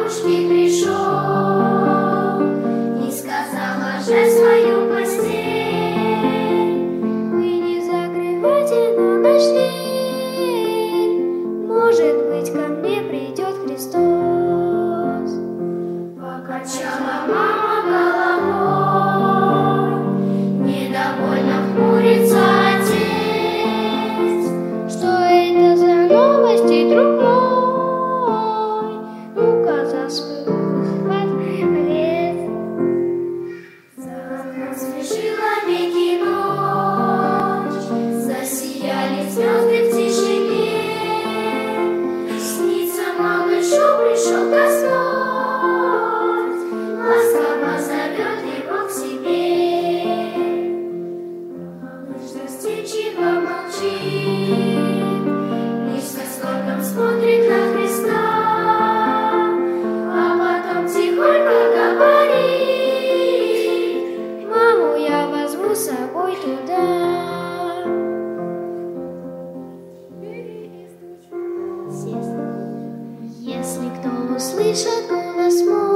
бабушки пришел и сказал, ложась в свою постель. Вы не закрывайте на ночь дверь, может быть, ко мне придет Христос. Покачала мама головой, недовольно хмурится отец. Что это за новости, друг мой? Ну-ка за свой ответ. Засвежила веки ночь, засияли звезды в тишине. Снится малышу, пришел Господь, ласково зовет его к себе. Малыш застенчиво молчит, лишь с восторгом смотрит на Христа, а потом тихонько говорит: маму я возьму с собой туда. Если кто услышит голос мой,